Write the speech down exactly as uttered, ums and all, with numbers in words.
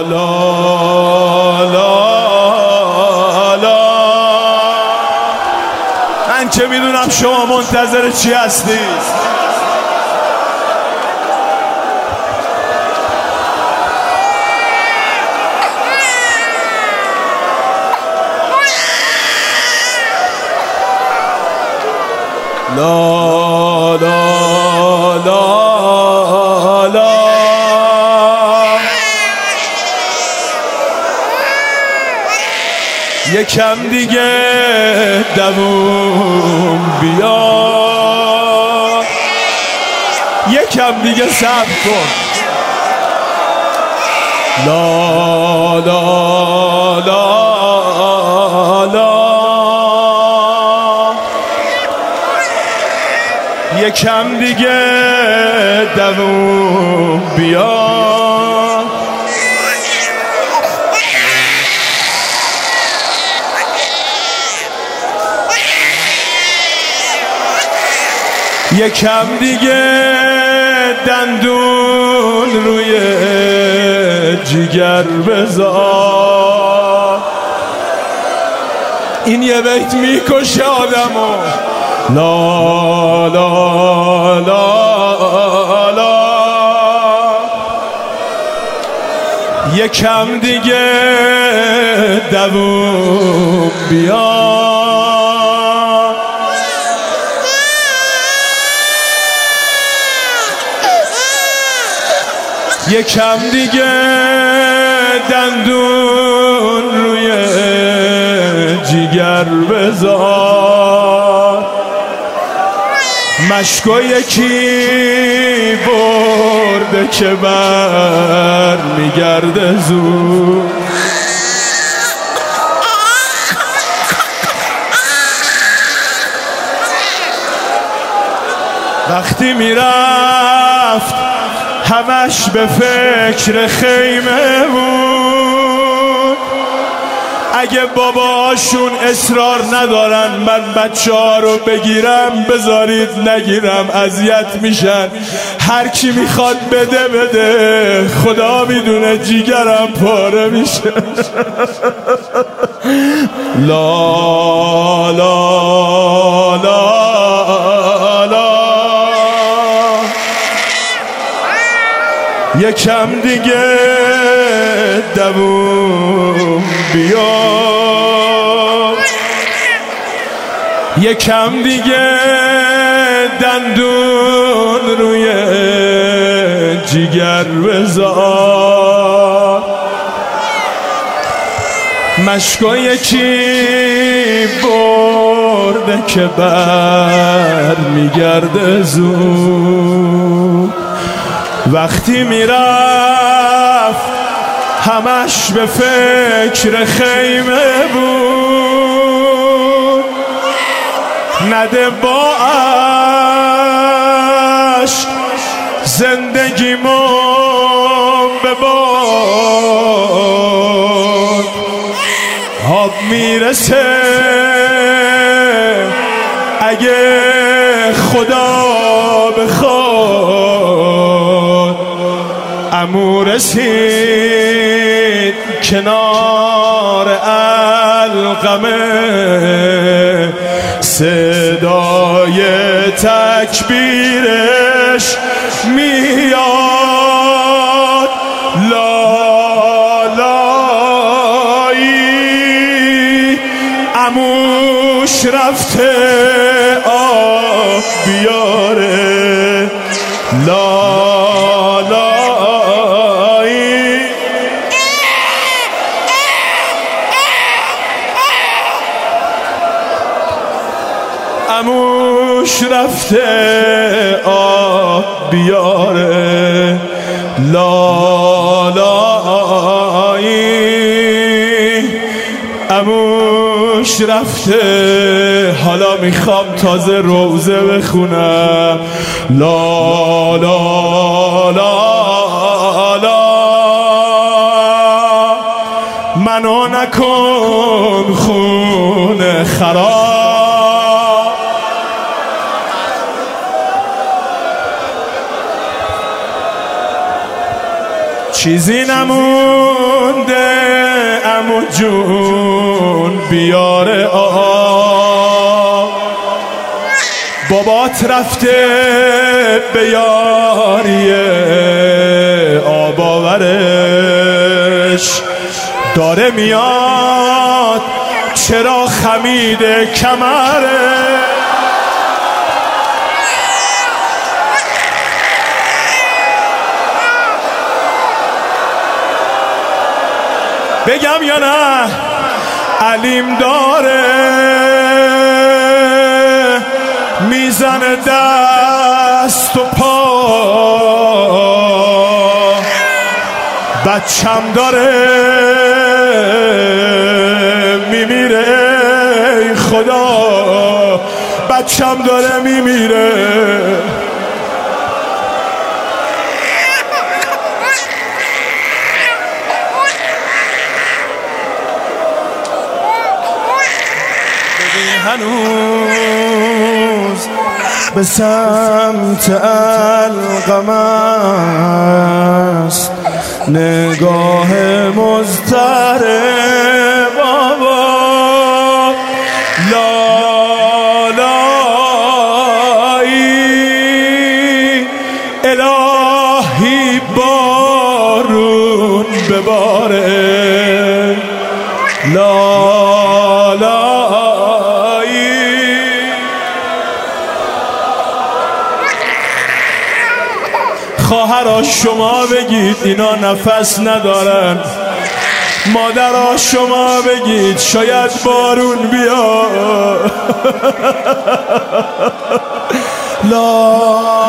لا لا لا. من که میدونم شما منتظر چی هستید. لا لا لا لا. یکم دیگه دووم بیا، یکم دیگه صبر کن. لا لا لا لا. یکم دیگه دووم بیا، یکم دیگه دندون روی جیگر بذار. این یه بیت میکشه آدمو. لا لا لا لا. یکم دیگه دووم بیا، یکم دیگه دندون روی جیگر بذار. مشکو یکی برده که بر میگرده زود. وقتی میرفت همش به فکر خیمه بود. اگه باباشون اصرار ندارن من بچه ها رو بگیرم بذارید نگیرم، اذیت میشن. هر کی میخواد بده بده، خدا میدونه جیگرم پاره میشه. لا لا لا لا. یکم دیگه دووم بیا، یکم دیگه دندون روی جیگر بذار. مشکو یکی برده که بر میگرده زود. وقتی میرفت همش به فکر خیمه بود. نده با عشق زندگیمو بباد. آب میرسه اگه خدا بخواد. عمو رسید کنار القمه، صدای تکبیرش میاد. لا لایی. عموش رفته آب بیاره. لا عموش رفته آب بیاره. لا لایی. عموش رفته. حالا میخوام تازه روزه بخونم. لا لا لا لا. منو نکن خون خراب. چیزی نمونده عمو جون بیار آب، بابات رفته به یاری آب آورش، داره میاد چرا خمیده کمره. بگم یا نه علیم داره میزنه دست و پا، بچم داره میمیره ای خدا، بچم داره میمیره. هنوز به سمت القم است نگاه مضطرب بابا، لالایی الهی بارون بباره، لالایی خواهرها شما بگید اینا نفس ندارن، مادرها شما بگید شاید بارون بیاد. لا